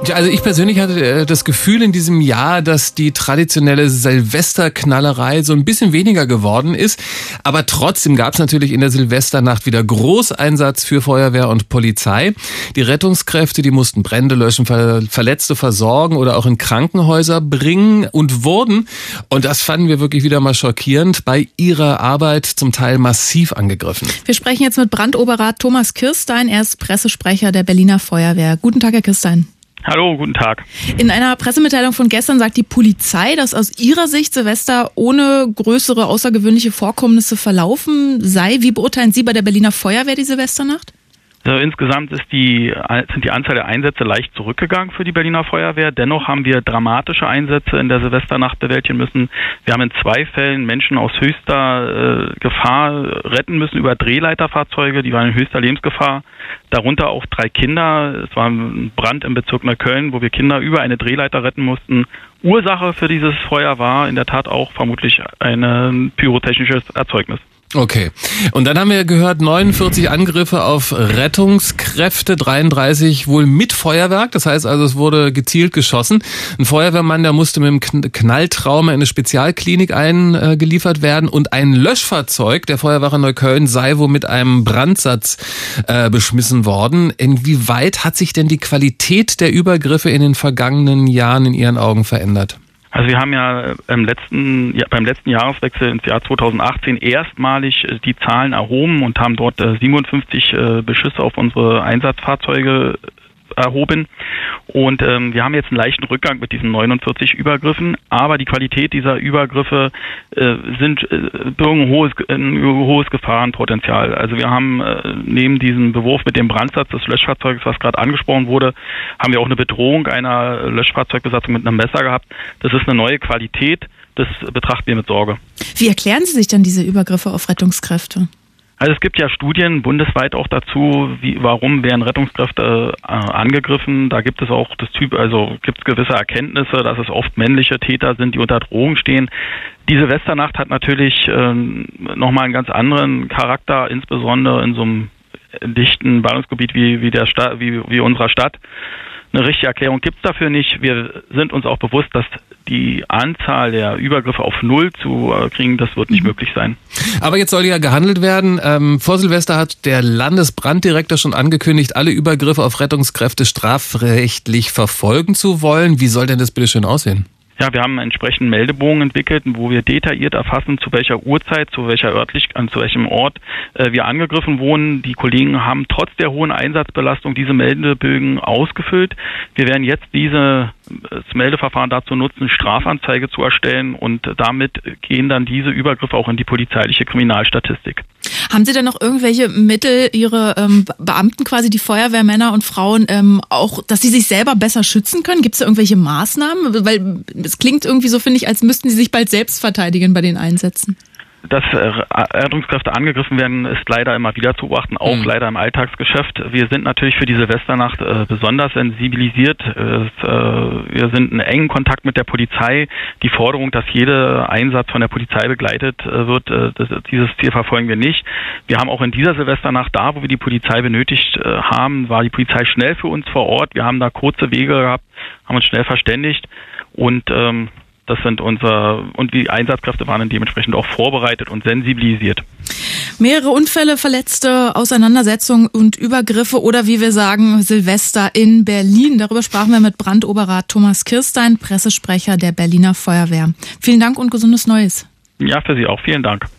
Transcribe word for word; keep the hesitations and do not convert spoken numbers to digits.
Also ich persönlich hatte das Gefühl in diesem Jahr, dass die traditionelle Silvesterknallerei so ein bisschen weniger geworden ist. Aber trotzdem gab es natürlich in der Silvesternacht wieder Großeinsatz für Feuerwehr und Polizei. Die Rettungskräfte, die mussten Brände löschen, Verletzte versorgen oder auch in Krankenhäuser bringen und wurden, und das fanden wir wirklich wieder mal schockierend, bei ihrer Arbeit zum Teil massiv angegriffen. Wir sprechen jetzt mit Brandoberrat Thomas Kirstein. Er ist Pressesprecher der Berliner Feuerwehr. Guten Tag, Herr Kirstein. Hallo, guten Tag. In einer Pressemitteilung von gestern sagt die Polizei, dass aus ihrer Sicht Silvester ohne größere außergewöhnliche Vorkommnisse verlaufen sei. Wie beurteilen Sie bei der Berliner Feuerwehr die Silvesternacht? Also insgesamt ist die, sind die Anzahl der Einsätze leicht zurückgegangen für die Berliner Feuerwehr. Dennoch haben wir dramatische Einsätze in der Silvesternacht bewältigen müssen. Wir haben in zwei Fällen Menschen aus höchster äh, Gefahr retten müssen über Drehleiterfahrzeuge. Die waren in höchster Lebensgefahr. Darunter auch drei Kinder. Es war ein Brand im Bezirk Neukölln, wo wir Kinder über eine Drehleiter retten mussten. Ursache für dieses Feuer war in der Tat auch vermutlich ein pyrotechnisches Erzeugnis. Okay. Und dann haben wir gehört, neunundvierzig Angriffe auf Rettungskräfte, dreiunddreißig wohl mit Feuerwerk. Das heißt also, es wurde gezielt geschossen. Ein Feuerwehrmann, der musste mit einem Knalltrauma in eine Spezialklinik eingeliefert werden. Und ein Löschfahrzeug der Feuerwache Neukölln sei wohl mit einem Brandsatz äh, beschmissen worden. Inwieweit hat sich denn die Qualität der Übergriffe in den vergangenen Jahren in Ihren Augen verändert? Also wir haben ja im letzten, ja, beim letzten Jahreswechsel ins Jahr zweitausendachtzehn erstmalig die Zahlen erhoben und haben dort siebenundfünfzig Beschüsse auf unsere Einsatzfahrzeuge erhoben. Und ähm, wir haben jetzt einen leichten Rückgang mit diesen neunundvierzig Übergriffen, aber die Qualität dieser Übergriffe äh, sind äh, birgen ein hohes, ein hohes Gefahrenpotenzial. Also wir haben äh, neben diesem Bewurf mit dem Brandsatz des Löschfahrzeugs, was gerade angesprochen wurde, haben wir auch eine Bedrohung einer Löschfahrzeugbesatzung mit einem Messer gehabt. Das ist eine neue Qualität, das betrachten wir mit Sorge. Wie erklären Sie sich dann diese Übergriffe auf Rettungskräfte? Also es gibt ja Studien bundesweit auch dazu, wie, warum werden Rettungskräfte äh, angegriffen. Da gibt es auch das Typ, also gibt es gewisse Erkenntnisse, dass es oft männliche Täter sind, die unter Drohung stehen. Die Silvesternacht hat natürlich äh, nochmal einen ganz anderen Charakter, insbesondere in so einem dichten Ballungsgebiet wie, wie der Stadt, wie, wie unserer Stadt. Eine richtige Erklärung gibt es dafür nicht. Wir sind uns auch bewusst, dass die Anzahl der Übergriffe auf Null zu kriegen, das wird nicht mhm. möglich sein. Aber jetzt soll ja gehandelt werden. Ähm, vor Silvester hat der Landesbranddirektor schon angekündigt, alle Übergriffe auf Rettungskräfte strafrechtlich verfolgen zu wollen. Wie soll denn das bitte schön aussehen? Ja, wir haben entsprechend Meldebogen entwickelt, wo wir detailliert erfassen, zu welcher Uhrzeit, zu welcher örtlich, zu welchem Ort äh, wir angegriffen wurden. Die Kollegen haben trotz der hohen Einsatzbelastung diese Meldebögen ausgefüllt. Wir werden jetzt diese, das Meldeverfahren dazu nutzen, Strafanzeige zu erstellen, und damit gehen dann diese Übergriffe auch in die polizeiliche Kriminalstatistik. Haben Sie denn noch irgendwelche Mittel, Ihre ähm, Beamten quasi, die Feuerwehrmänner und Frauen, ähm, auch, dass sie sich selber besser schützen können? Gibt es da irgendwelche Maßnahmen? Weil es klingt irgendwie so, finde ich, als müssten sie sich bald selbst verteidigen bei den Einsätzen. Dass Rettungskräfte angegriffen werden, ist leider immer wieder zu beobachten, auch mhm. leider im Alltagsgeschäft. Wir sind natürlich für die Silvesternacht äh, besonders sensibilisiert. Es, äh, wir sind in engen Kontakt mit der Polizei. Die Forderung, dass jeder Einsatz von der Polizei begleitet äh, wird, äh, das, dieses Ziel verfolgen wir nicht. Wir haben auch in dieser Silvesternacht, da wo wir die Polizei benötigt äh, haben, war die Polizei schnell für uns vor Ort. Wir haben da kurze Wege gehabt, haben uns schnell verständigt, und ähm, das sind unser, und die Einsatzkräfte waren dementsprechend auch vorbereitet und sensibilisiert. Mehrere Unfälle, Verletzte, Auseinandersetzungen und Übergriffe oder wie wir sagen, Silvester in Berlin. Darüber sprachen wir mit Brandoberrat Thomas Kirstein, Pressesprecher der Berliner Feuerwehr. Vielen Dank und gesundes Neues. Ja, für Sie auch. Vielen Dank.